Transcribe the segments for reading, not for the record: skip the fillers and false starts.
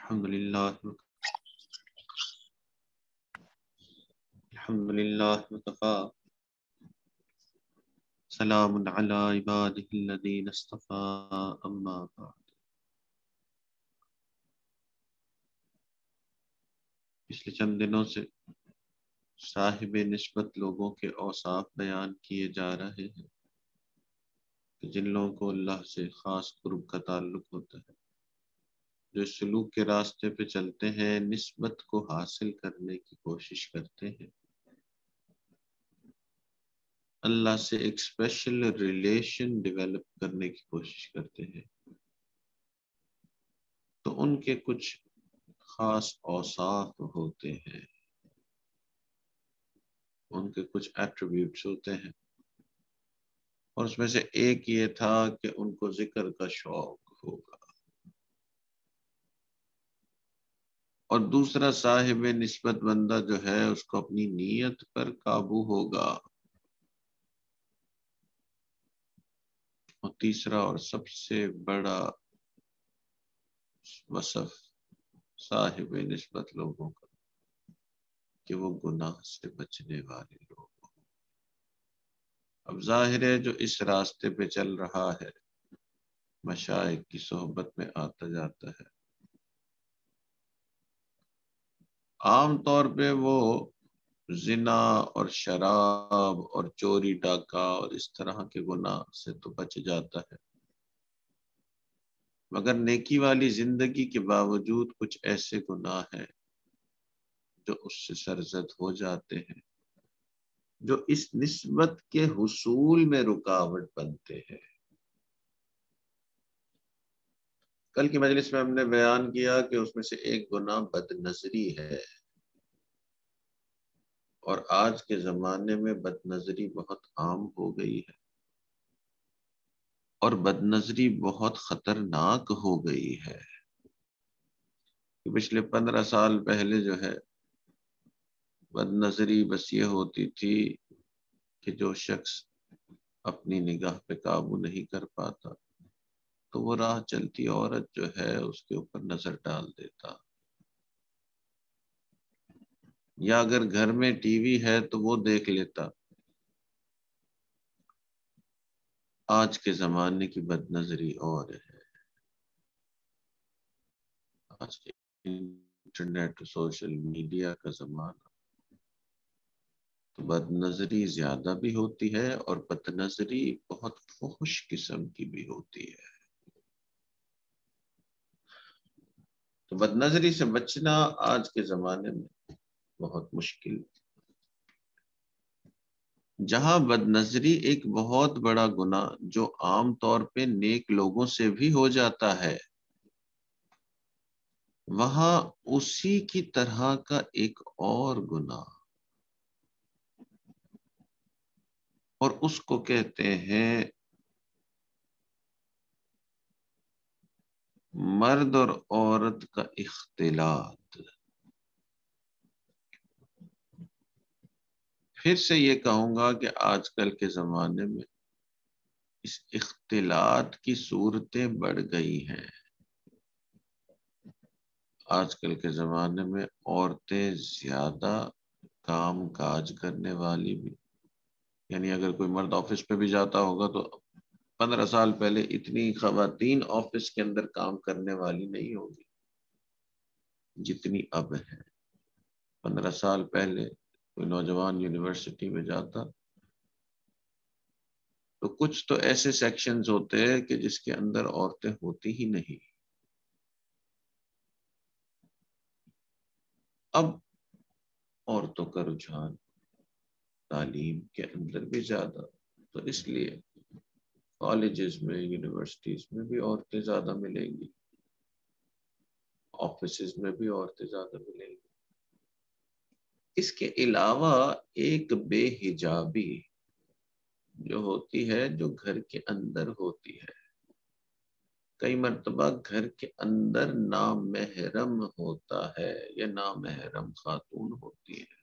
الحمدللہ وکفا سلام علی عبادہ الذین اصطفى اما بعد۔ پچھلے چند دنوں سے صاحب نسبت لوگوں کے اوصاف بیان کیے جا رہے ہیں کہ جن لوگوں کو اللہ سے خاص قرب کا تعلق ہوتا ہے، جو اس سلوک کے راستے پہ چلتے ہیں، نسبت کو حاصل کرنے کی کوشش کرتے ہیں، اللہ سے ایک اسپیشل ریلیشن ڈیولپ کرنے کی کوشش کرتے ہیں، تو ان کے کچھ خاص اوصاف ہوتے ہیں، ان کے کچھ ایٹریبیوٹس ہوتے ہیں، اور اس میں سے ایک یہ تھا کہ ان کو ذکر کا شوق ہوگا، اور دوسرا صاحب نسبت بندہ جو ہے اس کو اپنی نیت پر قابو ہوگا، اور تیسرا اور سب سے بڑا وصف صاحب نسبت لوگوں کا کہ وہ گناہ سے بچنے والے لوگ۔ اب ظاہر ہے جو اس راستے پہ چل رہا ہے، مشائخ کی صحبت میں آتا جاتا ہے، عام طور پہ وہ زنا اور شراب اور چوری ڈاکہ اور اس طرح کے گناہ سے تو بچ جاتا ہے، مگر نیکی والی زندگی کے باوجود کچھ ایسے گناہ ہیں جو اس سے سرزد ہو جاتے ہیں، جو اس نسبت کے حصول میں رکاوٹ بنتے ہیں۔ کل کی مجلس میں ہم نے بیان کیا کہ اس میں سے ایک گناہ بد نظری ہے، اور آج کے زمانے میں بد نظری بہت عام ہو گئی ہے، اور بد نظری بہت خطرناک ہو گئی ہے۔ پچھلے 15 سال پہلے جو ہے بد نظری بس یہ ہوتی تھی کہ جو شخص اپنی نگاہ پہ قابو نہیں کر پاتا تو وہ راہ چلتی عورت جو ہے اس کے اوپر نظر ڈال دیتا، یا اگر گھر میں ٹی وی ہے تو وہ دیکھ لیتا۔ آج کے زمانے کی بد نظری اور ہے، آج کے انٹرنیٹ اور سوشل میڈیا کا زمانہ، تو بد نظری زیادہ بھی ہوتی ہے اور بد نظری بہت فحش قسم کی بھی ہوتی ہے۔ تو بد نظری سے بچنا آج کے زمانے میں بہت مشکل۔ جہاں بد نظری ایک بہت بڑا گناہ جو عام طور پہ نیک لوگوں سے بھی ہو جاتا ہے، وہاں اسی کی طرح کا ایک اور گناہ، اور اس کو کہتے ہیں مرد اور عورت کا اختلاط۔ پھر سے یہ کہوں گا کہ آج کل کے زمانے میں اس اختلاط کی صورتیں بڑھ گئی ہیں۔ آج کل کے زمانے میں عورتیں زیادہ کام کاج کرنے والی بھی، یعنی اگر کوئی مرد آفس پہ بھی جاتا ہوگا تو 15 سال پہلے اتنی خواتین آفس کے اندر کام کرنے والی نہیں ہوگی جتنی اب ہے۔ 15 سال پہلے کوئی نوجوان یونیورسٹی میں جاتا تو کچھ تو ایسے سیکشنز ہوتے ہیں کہ جس کے اندر عورتیں ہوتی ہی نہیں۔ اب عورتوں کا رجحان تعلیم کے اندر بھی زیادہ، تو اس لیے کالجز میں یونیورسٹیز میں بھی عورتیں زیادہ ملیں گی، آفیسز میں بھی عورتیں زیادہ ملیں گی۔ اس کے علاوہ ایک بے حجابی جو ہوتی ہے، جو گھر کے اندر ہوتی ہے، کئی مرتبہ گھر کے اندر نامحرم ہوتا ہے یا نامحرم خاتون ہوتی ہے۔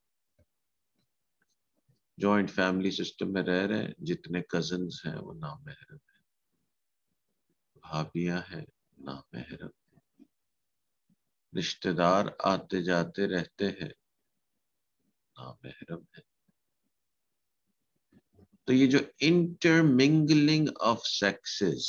جوائنٹ فیملی سسٹم میں رہ رہے ہیں، جتنے کزنز ہیں وہ نامحرم ہیں، بھابیاں ہیں نامحرم، رشتہ دار آتے جاتے رہتے ہیں، نامحرم ہے. تو یہ جو انٹرمنگلنگ آف سیکسز،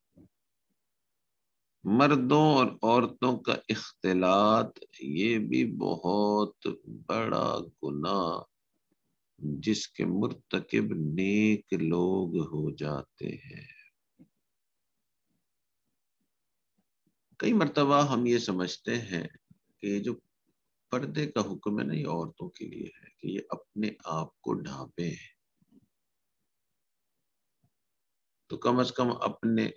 مردوں اور عورتوں کا اختلاط، یہ بھی بہت بڑا گناہ جس کے مرتکب نیک لوگ ہو جاتے ہیں. کئی مرتبہ ہم یہ سمجھتے ہیں کہ یہ جو پردے کا حکم ہے نا، یہ عورتوں کے لیے ہے کہ یہ اپنے آپ کو ڈھانپیں، تو کم از کم اپنے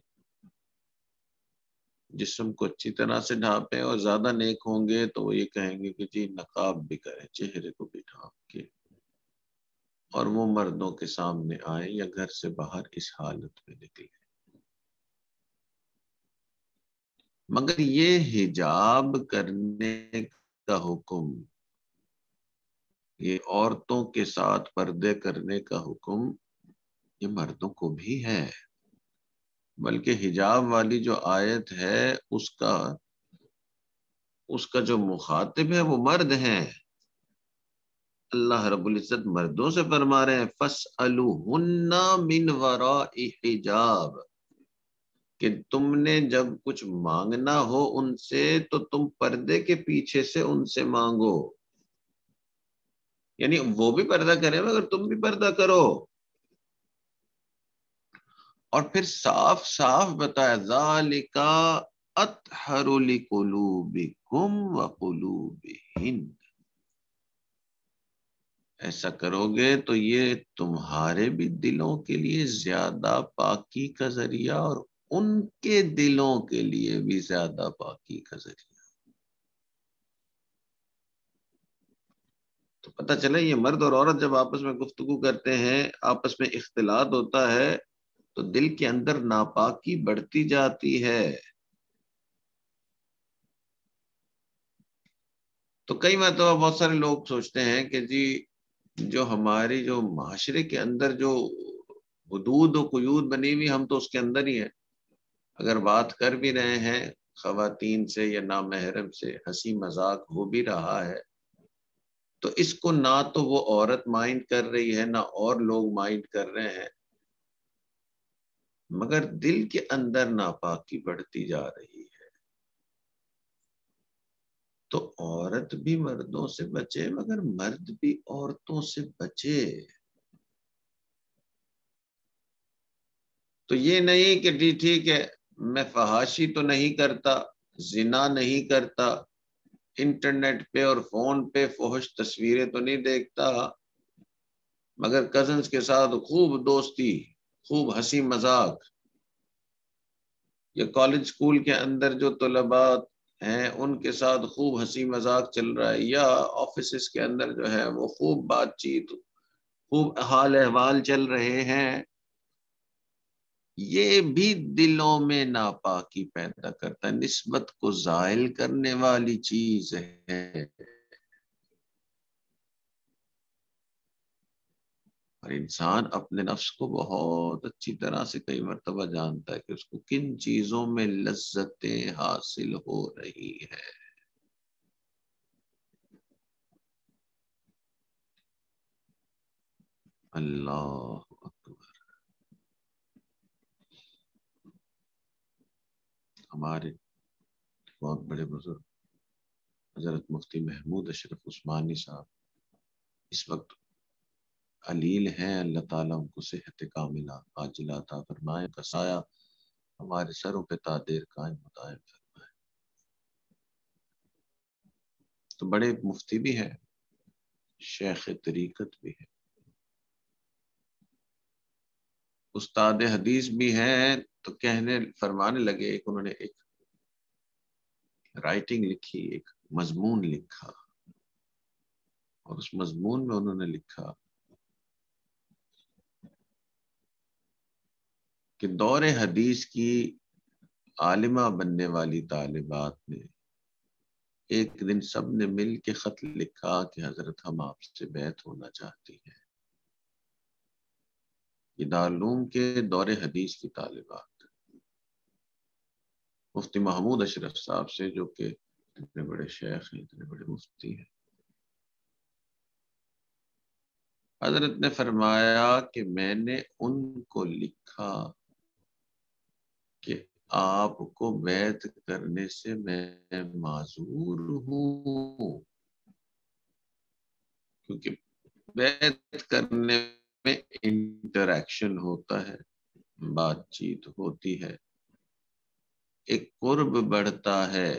جسم کو اچھی طرح سے ڈھانپیں، اور زیادہ نیک ہوں گے تو وہ یہ کہیں گے کہ جی نقاب بھی کریں، چہرے کو بھی ڈھانپ کے، اور وہ مردوں کے سامنے آئے یا گھر سے باہر اس حالت میں نکلے. مگر یہ حجاب کرنے کا حکم، یہ عورتوں کے ساتھ پردے کرنے کا حکم، یہ مردوں کو بھی ہے. بلکہ حجاب والی جو آیت ہے اس کا جو مخاطب ہے وہ مرد ہیں. اللہ رب العزت مردوں سے فرما رہے ہیں فَاسْأَلُوهُنَّ مِنْ وَرَاءِ حِجَاب، کہ تم نے جب کچھ مانگنا ہو ان سے تو تم پردے کے پیچھے سے ان سے مانگو. یعنی وہ بھی پردہ کریں مگر تم بھی پردہ کرو. اور پھر صاف صاف بتایا ذَلِكَ أَطْهَرُ لِقُلُوبِكُمْ وَقُلُوبِهِنَّ، ایسا کرو گے تو یہ تمہارے بھی دلوں کے لیے زیادہ پاکی کا ذریعہ، اور ان کے دلوں کے لیے بھی زیادہ پاکی کا ذریعہ. تو پتہ چلا یہ مرد اور عورت جب آپس میں گفتگو کرتے ہیں، آپس میں اختلاط ہوتا ہے، تو دل کے اندر ناپاکی بڑھتی جاتی ہے. تو کئی مرتبہ بہت سارے لوگ سوچتے ہیں کہ جی جو ہماری جو معاشرے کے اندر جو حدود و قیود بنی ہوئی، ہم تو اس کے اندر ہی ہیں. اگر بات کر بھی رہے ہیں خواتین سے یا نامحرم سے، ہنسی مذاق ہو بھی رہا ہے، تو اس کو نہ تو وہ عورت مائنڈ کر رہی ہے، نہ اور لوگ مائنڈ کر رہے ہیں، مگر دل کے اندر ناپاکی بڑھتی جا رہی ہے. تو عورت بھی مردوں سے بچے مگر مرد بھی عورتوں سے بچے. تو یہ نہیں کہ جی ٹھیک ہے میں فحاشی تو نہیں کرتا، زنا نہیں کرتا، انٹرنیٹ پہ اور فون پہ فحش تصویریں تو نہیں دیکھتا، مگر کزنز کے ساتھ خوب دوستی، خوب ہنسی مذاق، یا کالج سکول کے اندر جو طلباء ہیں ان کے ساتھ خوب ہنسی مذاق چل رہا ہے، یا آفیسز کے اندر جو ہے وہ خوب بات چیت، خوب حال احوال چل رہے ہیں. یہ بھی دلوں میں ناپاکی پیدا کرتا ہے، نسبت کو زائل کرنے والی چیز ہے. اور انسان اپنے نفس کو بہت اچھی طرح سے کئی مرتبہ جانتا ہے کہ اس کو کن چیزوں میں لذتیں حاصل ہو رہی ہے. اللہ اکبر. ہمارے بہت بڑے بزرگ حضرت مفتی محمود اشرف عثمانی صاحب اس وقت علیل ہیں، اللہ تعالیٰ ان کو صحت کاملہ عاجلہ عطا فرمائے، کا سایہ ہمارے سروں پہ تا دیر قائم دائم فرمائے. تو بڑے مفتی بھی ہیں، شیخ طریقت بھی ہے، استاد حدیث بھی ہیں. تو فرمانے لگے، انہوں نے ایک رائٹنگ لکھی، ایک مضمون لکھا، اور اس مضمون میں انہوں نے لکھا کہ دور حدیث کی عالمہ بننے والی طالبات نے ایک دن سب نے مل کے خط لکھا کہ حضرت ہم آپ سے بیعت ہونا چاہتی ہیں. یہ دارالعلوم کے دور حدیث کی طالبات مفتی محمود اشرف صاحب سے، جو کہ اتنے بڑے شیخ ہیں، اتنے بڑے مفتی ہیں. حضرت نے فرمایا کہ میں نے ان کو لکھا کہ آپ کو بیعت کرنے سے میں معذور ہوں، کیونکہ بیعت کرنے میں انٹریکشن ہوتا ہے، بات چیت ہوتی ہے، ایک قرب بڑھتا ہے.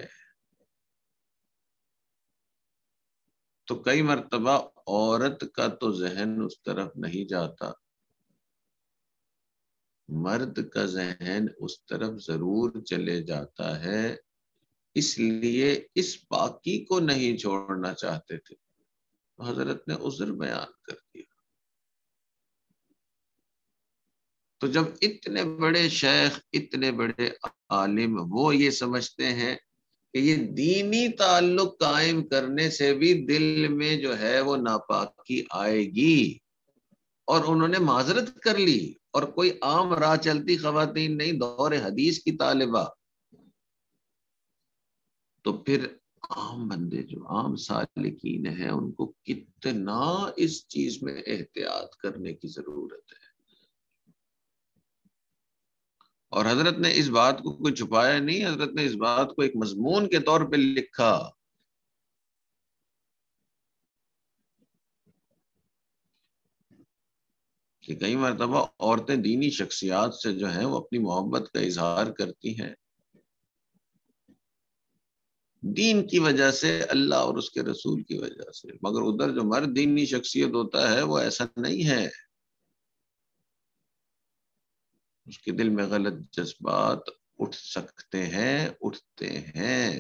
تو کئی مرتبہ عورت کا تو ذہن اس طرف نہیں جاتا، مرد کا ذہن اس طرف ضرور چلے جاتا ہے، اس لیے اس باقی کو نہیں چھوڑنا چاہتے تھے. حضرت نے عذر بیان کر دیا. تو جب اتنے بڑے شیخ، اتنے بڑے عالم وہ یہ سمجھتے ہیں کہ یہ دینی تعلق قائم کرنے سے بھی دل میں جو ہے وہ ناپاکی آئے گی، اور انہوں نے معذرت کر لی، اور کوئی عام راہ چلتی خواتین نہیں، دور حدیث کی طالبہ، تو پھر عام بندے جو عام سالکین ہیں ان کو کتنا اس چیز میں احتیاط کرنے کی ضرورت ہے. اور حضرت نے اس بات کو کوئی چھپایا نہیں، حضرت نے اس بات کو ایک مضمون کے طور پہ لکھا. کہ کئی مرتبہ عورتیں دینی شخصیات سے جو ہیں وہ اپنی محبت کا اظہار کرتی ہیں دین کی وجہ سے، اللہ اور اس کے رسول کی وجہ سے، مگر ادھر جو مرد دینی شخصیت ہوتا ہے وہ ایسا نہیں ہے، اس کے دل میں غلط جذبات اٹھ سکتے ہیں، اٹھتے ہیں.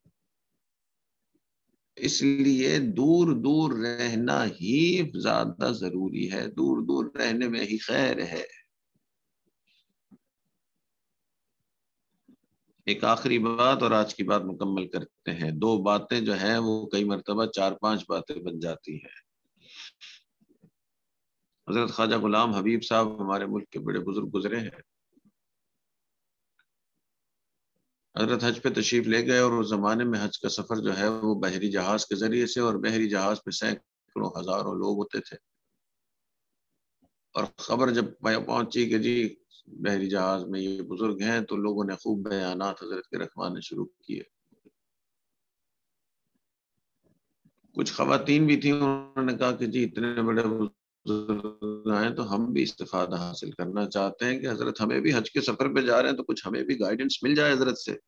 اس لیے دور دور رہنا ہی زیادہ ضروری ہے، دور دور رہنے میں ہی خیر ہے. ایک آخری بات اور آج کی بات مکمل کرتے ہیں. دو باتیں جو ہیں وہ کئی مرتبہ 4-5 باتیں بن جاتی ہیں. حضرت خواجہ غلام حبیب صاحب ہمارے ملک کے بڑے بزرگ گزرے ہیں. حضرت حج پہ تشریف لے گئے، اور اس زمانے میں حج کا سفر جو ہے وہ بحری جہاز کے ذریعے سے، اور بحری جہاز پہ سینکڑوں ہزاروں لوگ ہوتے تھے. اور خبر جب پہنچی کہ جی بحری جہاز میں یہ بزرگ ہیں، تو لوگوں نے خوب بیانات حضرت کے رکھوانے شروع کیے. کچھ خواتین بھی تھیں، انہوں نے کہا کہ جی اتنے بڑے بزرگ آئے تو ہم بھی استفادہ حاصل کرنا چاہتے ہیں کہ حضرت ہمیں بھی حج کے سفر پہ جا رہے ہیں تو کچھ ہمیں بھی گائیڈنس مل جائے حضرت سے.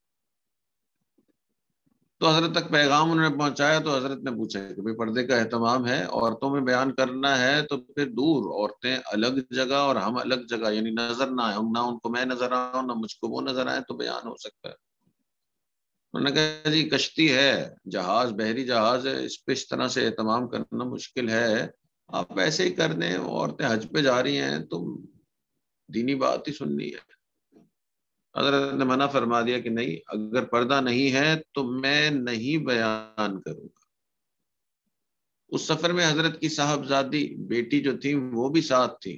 تو حضرت تک پیغام انہوں نے پہنچایا. تو حضرت نے پوچھا کہ بھئی پردے کا اہتمام ہے، عورتوں میں بیان کرنا ہے تو پھر دور عورتیں الگ جگہ اور ہم الگ جگہ، یعنی نظر نہ آئے، نہ ان کو میں نظر آؤں نہ مجھ کو وہ نظر آئے، تو بیان ہو سکتا ہے. انہوں نے کہا جی کشتی ہے، جہاز بحری جہاز ہے، اس پہ اس طرح سے اہتمام کرنا مشکل ہے، آپ ایسے ہی کر دیں، عورتیں حج پہ جا رہی ہیں تو دینی بات ہی سننی ہے. حضرت نے منع فرما دیا کہ نہیں، اگر پردہ نہیں ہے تو میں نہیں بیان کروں گا. اس سفر میں حضرت کی صاحبزادی بیٹی جو تھی وہ بھی ساتھ تھی.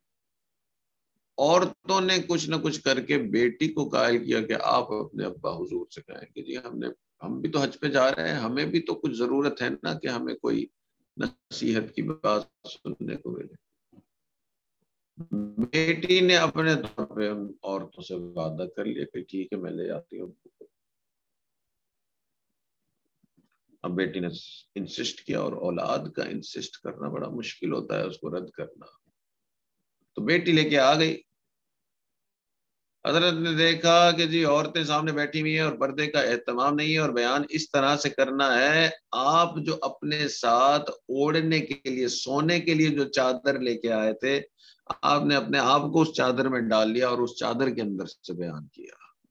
عورتوں نے کچھ نہ کچھ کر کے بیٹی کو قائل کیا کہ آپ اپنے ابا حضور سے کہیں کہ جی ہم بھی تو حج پہ جا رہے ہیں، ہمیں بھی تو کچھ ضرورت ہے نا کہ ہمیں کوئی نصیحت کی بات سننے کو ملے. بیٹی نے اپنے طور پہ عورتوں سے وعدہ کر لیا کہ ٹھیک ہے میں لے آتی ہوں. اب بیٹی نے انسسٹ کیا، اور اولاد کا انسسٹ کرنا بڑا مشکل ہوتا ہے، اس کو رد کرنا. تو بیٹی لے کے آ گئی. حضرت نے دیکھا کہ جی عورتیں سامنے بیٹھی ہوئی ہیں اور پردے کا اہتمام نہیں ہے، اور بیان اس طرح سے کرنا ہے. آپ جو اپنے ساتھ اوڑھنے کے لیے، سونے کے لیے جو چادر لے کے آئے تھے، آپ نے اپنے آپ کو اس چادر میں ڈال لیا اور اس چادر کے اندر سے بیان کیا.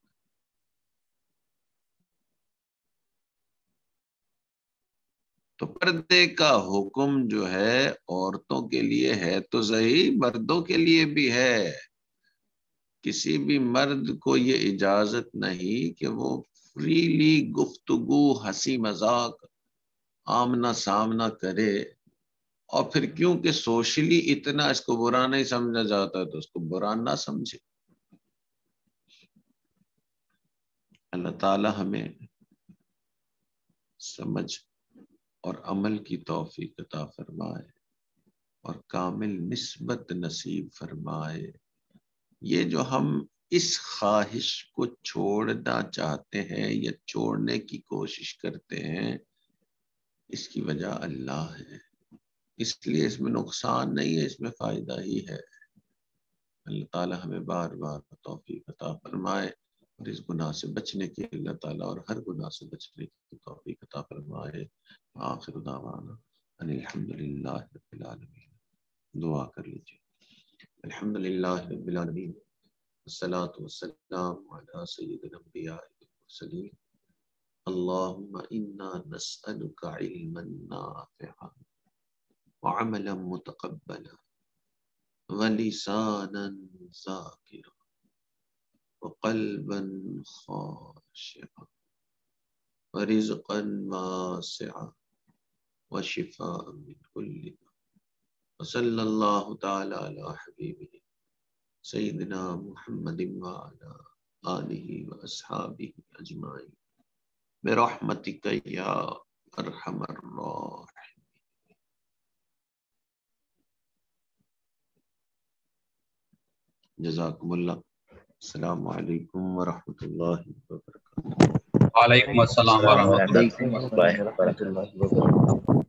تو پردے کا حکم جو ہے عورتوں کے لیے ہے تو صحیح، مردوں کے لیے بھی ہے. کسی بھی مرد کو یہ اجازت نہیں کہ وہ فریلی گفتگو، ہنسی مذاق، آمنا سامنا کرے. اور پھر کیونکہ سوشلی اتنا اس کو برا نہیں سمجھا جاتا تو اس کو برا نہ سمجھے. اللہ تعالی ہمیں سمجھ اور عمل کی توفیق عطا فرمائے اور کامل نسبت نصیب فرمائے۔ یہ جو ہم اس خواہش کو چھوڑنا چاہتے ہیں یا چھوڑنے کی کوشش کرتے ہیں، اس کی وجہ اللہ ہے، اس لیے اس میں نقصان نہیں ہے، اس میں فائدہ ہی ہے۔ اللہ تعالیٰ ہمیں بار بار توفیق عطا فرمائے اور اس گناہ سے بچنے کی اللہ تعالیٰ اور ہر گناہ سے بچنے کی توفیق عطا فرمائے۔ آخر دعوانا ان الحمدللہ رب العالمین۔ دعا کر لیجیے۔ الحمدللہ رب العالمین، والصلاة والسلام علی سید الانبیاء والمرسلین، اللہم انا نسألک علما نافعا وعملا متقبلا ولسانا ذاکرا وقلبا خاشعا ورزقا واسعا وشفاء من كل داء، وصلی اللہ تعالی علی حبیبہ سیدنا محمد وعلی آلہ واصحابہ اجمعین برحمتک یا ارحم الراحمین۔ جزاکم اللہ۔ السلام علیکم ورحمۃ اللہ وبرکاتہ۔ وعلیکم السلام ورحمۃ اللہ۔ وعلیکم السلام ورحمۃ اللہ وبرکاتہ۔